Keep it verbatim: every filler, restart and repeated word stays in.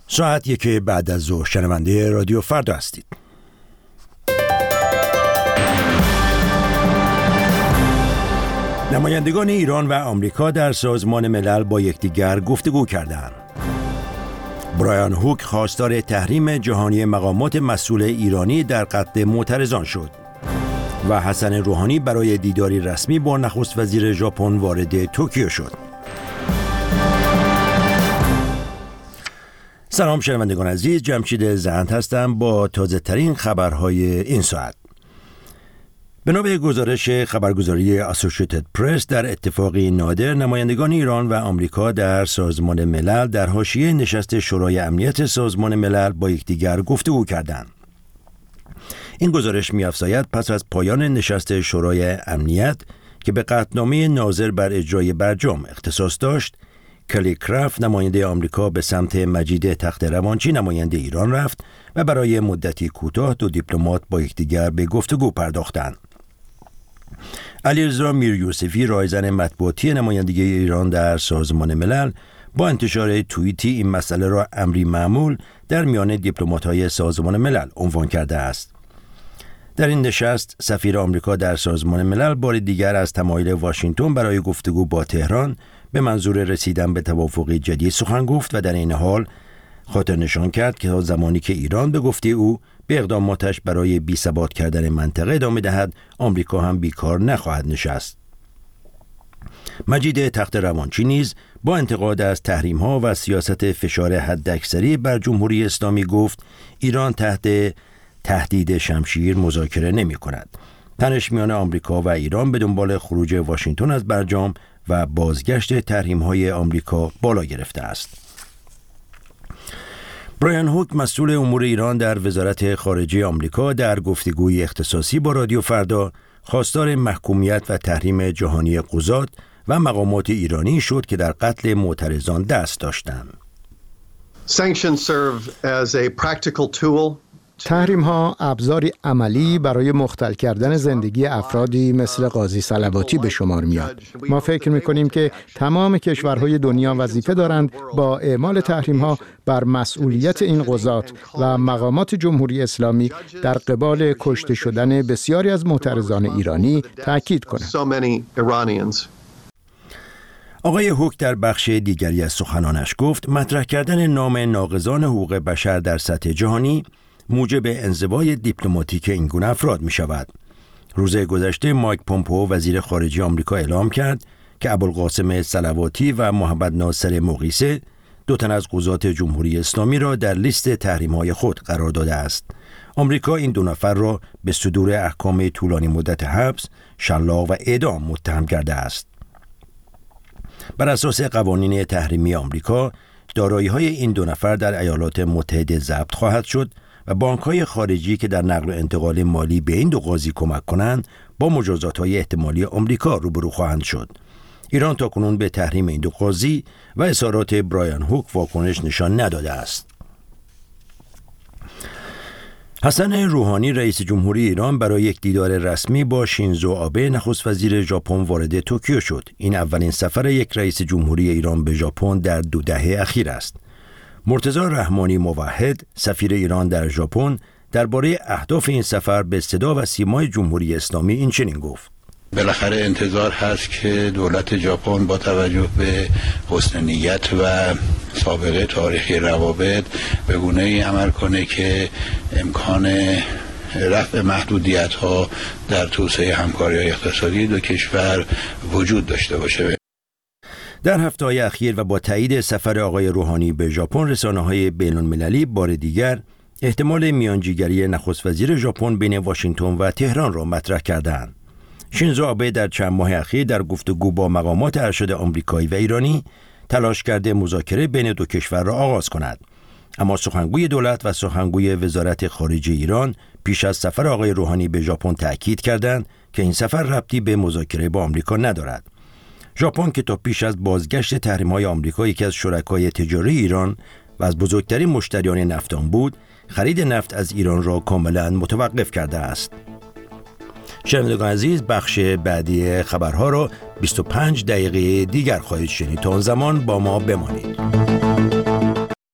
ساعت یک بعد از ظهر شنونده رادیو فردا هستید. نمایندگان ایران و آمریکا در سازمان ملل با یکدیگر گفتگو کردند. برایان هوک خواستار تحریم جهانی مقامات مسئول ایرانی در قتل معترضان شد و حسن روحانی برای دیداری رسمی با نخست وزیر ژاپن وارد توکیو شد. سلام شنوندگان عزیز، جمشید زند هستم با تازه ترین خبرهای این ساعت. بنا به گزارش خبرگزاری اسوسییتد پرس، در اتفاقی نادر نمایندگان ایران و آمریکا در سازمان ملل در حاشیه نشست شورای امنیت سازمان ملل با یکدیگر گفتگو کردند. این گزارش می‌افزاید پس از پایان نشست شورای امنیت که به قطعنامه ناظر بر اجرای برجام اختصاص داشت، کلی کرافت نماینده آمریکا به سمت مجید تخت روانچی نماینده ایران رفت و برای مدتی کوتاه دو دیپلمات با یکدیگر به گفتگو پرداختند. علیرضا میریوسفی، رایزن مطبوعاتی نمایندگی ایران در سازمان ملل، با انتشار توییتی این مسئله را امری معمول در میان دیپلمات‌های سازمان ملل عنوان کرده است. در این نشست سفیر آمریکا در سازمان ملل بار دیگر از تمایل واشنگتن برای گفتگو با تهران به منظور رسیدن به توافقی جدید سخن گفت و در این حال خاطر نشان کرد که تا زمانی که ایران به گفته او به اقداماتش برای بی‌ثبات کردن منطقه ادامه دهد، آمریکا هم بیکار نخواهد نشست. مجید تخت روانچی نیز با انتقاد از تحریم‌ها و سیاست فشار حداکثری بر جمهوری اسلامی گفت ایران تحت تهدید شمشیر مذاکره نمی‌کند. تنش میان آمریکا و ایران به دنبال خروج واشنگتن از برجام و بازگشت تحریم‌های آمریکا بالا گرفته است. برایان هوک، مسئول امور ایران در وزارت خارجه آمریکا، در گفتگوی اختصاصی با رادیو فردا خواستار محکومیت و تحریم جهانی قضات و مقامات ایرانی شد که در قتل معترضان دست داشتند. Sanctions serve as a practical tool. تحریم ها ابزاری عملی برای مختل کردن زندگی افرادی مثل قاضی صلواتی به شمار میاد. ما فکر میکنیم که تمام کشورهای دنیا وظیفه دارند با اعمال تحریم ها بر مسئولیت این قضات و مقامات جمهوری اسلامی در قبال کشته شدن بسیاری از معترضان ایرانی تاکید کنند. آقای هوک در بخش دیگری از سخنانش گفت مطرح کردن نام ناقضان حقوق بشر در سطح جهانی موجب انزوای دیپلماتیک این گونه افراد می شود. روز گذشته مایک پومپئو وزیر خارجه آمریکا اعلام کرد که ابوالقاسم صلواتی و محمد ناصر مقیسه، دو تن از قضات جمهوری اسلامی، را در لیست تحریم‌های خود قرار داده است. آمریکا این دو نفر را به صدور احکام طولانی مدت حبس، شلاق و اعدام متهم کرده است. بر اساس قوانین تحریمی آمریکا، دارایی‌های این دو نفر در ایالات متحده ضبط خواهد شد و بانک‌های خارجی که در نقل و انتقال مالی به این دو قاضی کمک کنند با مجازات‌های احتمالی آمریکا روبرو خواهند شد. ایران تاکنون به تحریم این دو قاضی و اظهارات برایان هوک واکنش نشان نداده است. حسن روحانی، رئیس جمهوری ایران، برای یک دیدار رسمی با شینزو آبه، نخست وزیر ژاپن، وارد توکیو شد. این اولین سفر یک رئیس جمهوری ایران به ژاپن در دو دهه اخیر است. مرتضی رحمانی موحد، سفیر ایران در ژاپن، درباره اهداف این سفر به صدا و سیمای جمهوری اسلامی این چنین گفت: بالاخره انتظار هست که دولت ژاپن با توجه به حسن نیت و سابقه تاریخی روابط به گونه‌ای عمل کنه که امکان رفع محدودیت‌ها در توسعه همکاری‌های اقتصادی دو کشور وجود داشته باشه. در هفته‌های اخیر و با تایید سفر آقای روحانی به ژاپن، رسانه‌های بین‌المللی بار دیگر احتمال میانجیگری نخست وزیر ژاپن بین واشنگتن و تهران را مطرح کردند. شینزو آبه در چند ماه اخیر در گفتگو با مقامات ارشد آمریکایی و ایرانی تلاش کرده مذاکره بین دو کشور را آغاز کند، اما سخنگوی دولت و سخنگوی وزارت خارجه ایران پیش از سفر آقای روحانی به ژاپن تأکید کردند که این سفر ربطی به مذاکره با آمریکا ندارد. ژاپن که تا پیش از بازگشت تحریم‌های آمریکا یکی از شرکای تجاری ایران و از بزرگترین مشتریان نفت آن بود، خرید نفت از ایران را کاملا متوقف کرده است. شنوندگان عزیز، بخش بعدی خبرها را بیست و پنج دقیقه دیگر خواهید شنید. تا آن زمان با ما بمانید.